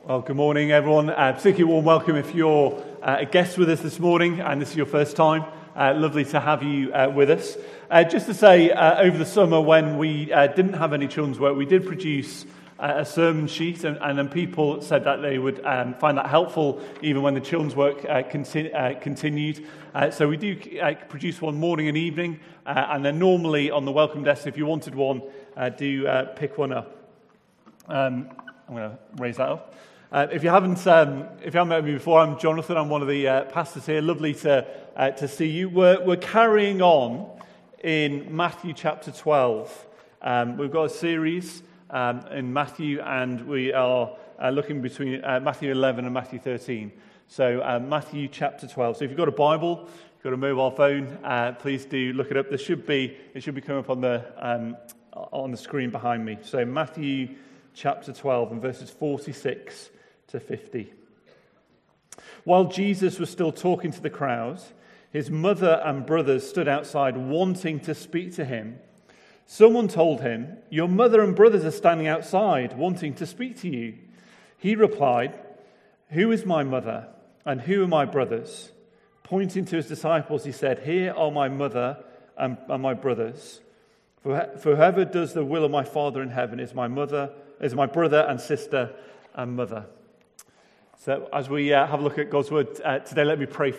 Well, good morning, everyone. Particularly warm welcome if you're a guest with us this morning and this is your first time. Lovely to have you with us. Just to say, over the summer when we didn't have any children's work, we did produce a sermon sheet, and then people said that they would find that helpful even when the children's work continued. So we do produce one morning and evening, and then normally on the welcome desk, if you wanted one, do pick one up. I'm going to raise that up. If you haven't met me before, I'm Jonathan. I'm one of the pastors here. Lovely to see you. We're carrying on in Matthew chapter 12. We've got a series in Matthew, and we are looking between Matthew 11 and Matthew 13. So Matthew chapter 12. So if you've got a Bible, you've got a mobile phone, please do look it up. It should be coming up on the screen behind me. So Matthew chapter 12 and verses 46 to 50. While Jesus was still talking to the crowds, his mother and brothers stood outside wanting to speak to him. Someone told him, "Your mother and brothers are standing outside wanting to speak to you." He replied, "Who is my mother and who are my brothers?" Pointing to his disciples, he said, "Here are my mother and my brothers. For whoever does the will of my Father in heaven is my brother and sister and mother." So as we have a look at God's word today, let me pray